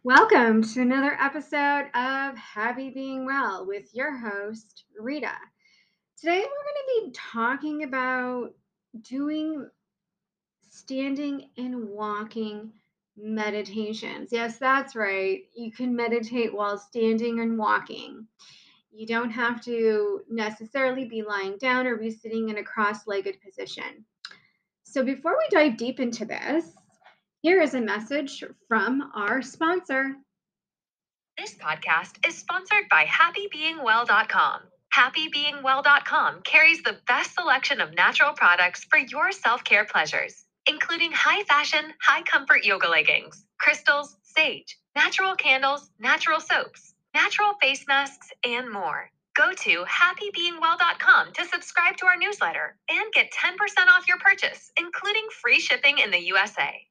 Welcome to another episode of Happy Being Well with your host, Rita. Today, we're going to be talking about doing standing and walking meditations. Yes, that's right. You can meditate while standing and walking. You don't have to necessarily be lying down or be sitting in a cross legged position. So, before we dive deep into this, here is a message from our sponsor. This podcast is sponsored by HappyBeingWell.com. HappyBeingWell.com carries the best selection of natural products for your self-care pleasures, including high fashion, high comfort yoga leggings, crystals, sage, natural candles, natural soaps, natural face masks, and more. Go to HappyBeingWell.com to subscribe to our newsletter and get 10% off your purchase, including free shipping in the USA.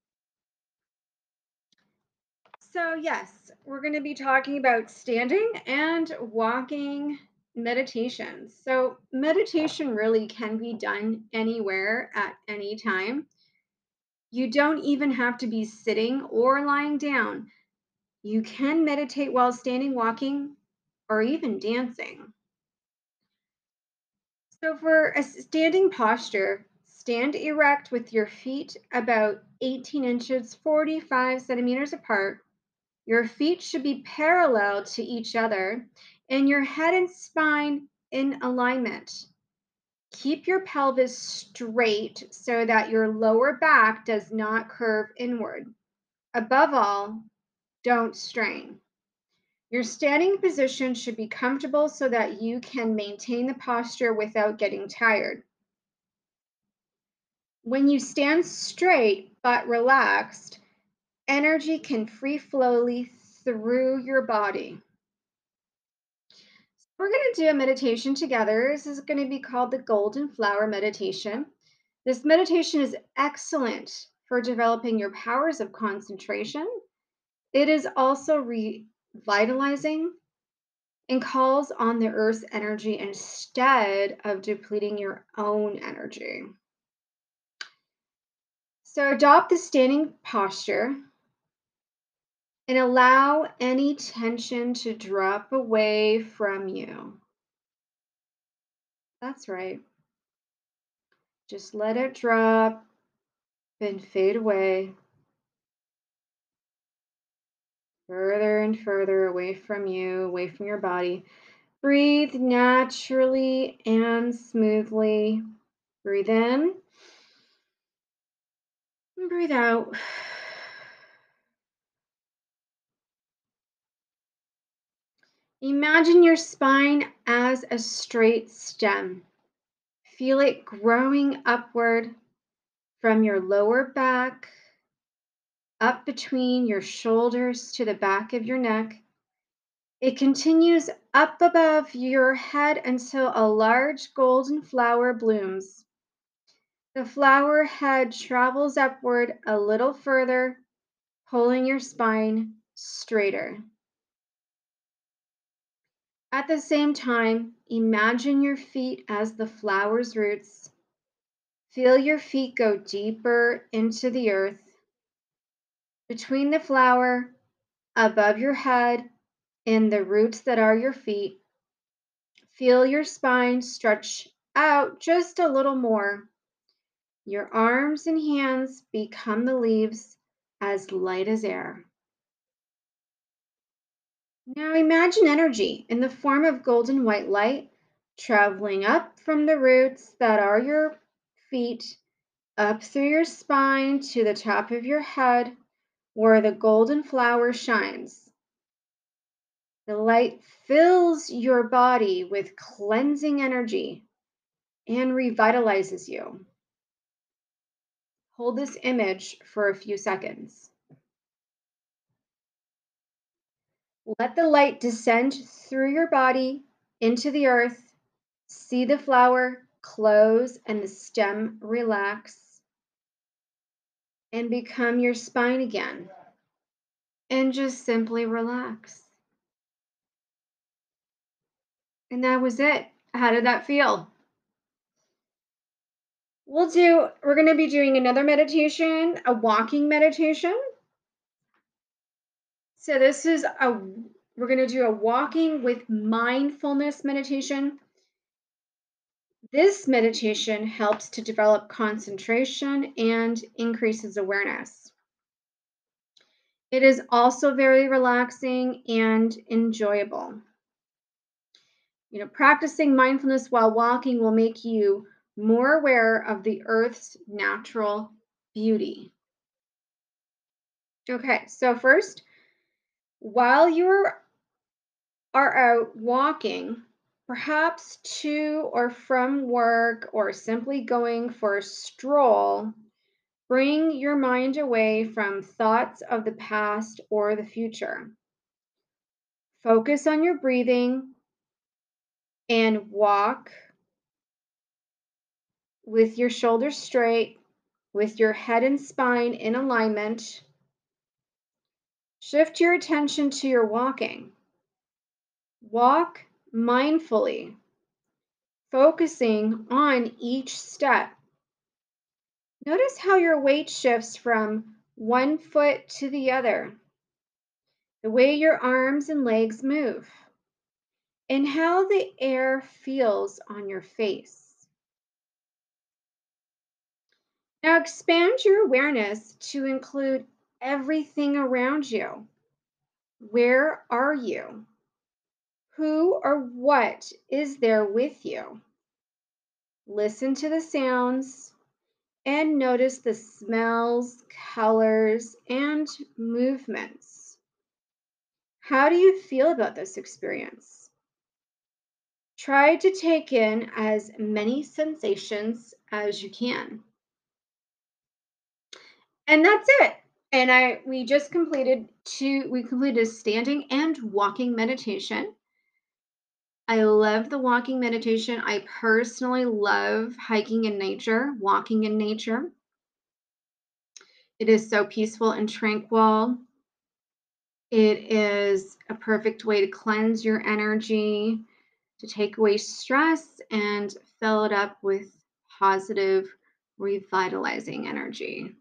So, yes, we're going to be talking about standing and walking meditations. So, meditation really can be done anywhere at any time. You don't even have to be sitting or lying down. You can meditate while standing, walking, or even dancing. So, for a standing posture, stand erect with your feet about 18 inches, 45 centimeters apart. Your feet should be parallel to each other and your head and spine in alignment. Keep your pelvis straight so that your lower back does not curve inward. Above all, don't strain. Your standing position should be comfortable so that you can maintain the posture without getting tired. When you stand straight but relaxed, energy can free flowly through your body. We're going to do a meditation together. This is going to be called the Golden Flower Meditation. This meditation is excellent for developing your powers of concentration. It is also revitalizing and calls on the earth's energy instead of depleting your own energy. So adopt the standing posture and allow any tension to drop away from you. That's right. Just let it drop and fade away, further and further away from you, away from your body. Breathe naturally and smoothly. Breathe in and breathe out. Imagine your spine as a straight stem. Feel it growing upward from your lower back, up between your shoulders to the back of your neck. It continues up above your head until a large golden flower blooms. The flower head travels upward a little further, pulling your spine straighter. At the same time, imagine your feet as the flower's roots. Feel your feet go deeper into the earth, between the flower, above your head, and the roots that are your feet. Feel your spine stretch out just a little more. Your arms and hands become the leaves, as light as air. Now imagine energy in the form of golden white light traveling up from the roots that are your feet, up through your spine to the top of your head, where the golden flower shines. The light fills your body with cleansing energy and revitalizes you. Hold this image for a few seconds. Let the light descend through your body into the earth. See the flower close and the stem relax and become your spine again. And just simply relax. And that was it. How did that feel? We're going to be doing another meditation, a walking meditation. So we're going to do a walking with mindfulness meditation. This meditation helps to develop concentration and increases awareness. It is also very relaxing and enjoyable. Practicing mindfulness while walking will make you more aware of the earth's natural beauty. Okay, so first, while you are out walking, perhaps to or from work or simply going for a stroll, bring your mind away from thoughts of the past or the future. Focus on your breathing and walk with your shoulders straight, with your head and spine in alignment. Shift your attention to your walking. Walk mindfully, focusing on each step. Notice how your weight shifts from one foot to the other, the way your arms and legs move, and how the air feels on your face. Now expand your awareness to include everything around you. Where are you? Who or what is there with you? Listen to the sounds and notice the smells, colors, and movements. How do you feel about this experience? Try to take in as many sensations as you can. And that's it. And we completed a standing and walking meditation. I love the walking meditation. I personally love hiking in nature, walking in nature. It is so peaceful and tranquil. It is a perfect way to cleanse your energy, to take away stress and fill it up with positive, revitalizing energy.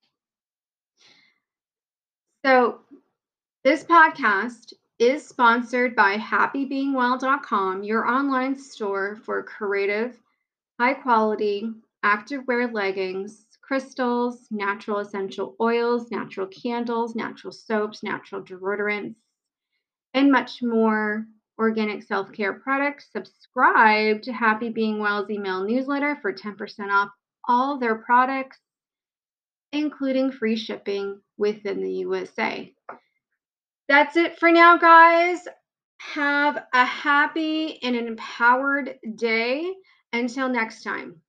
So, this podcast is sponsored by happybeingwell.com, your online store for creative, high quality activewear leggings, crystals, natural essential oils, natural candles, natural soaps, natural deodorants, and much more organic self care products. Subscribe to Happy Being Well's email newsletter for 10% off all their products, including free shipping within the USA. That's it for now, guys. Have a happy and an empowered day. Until next time.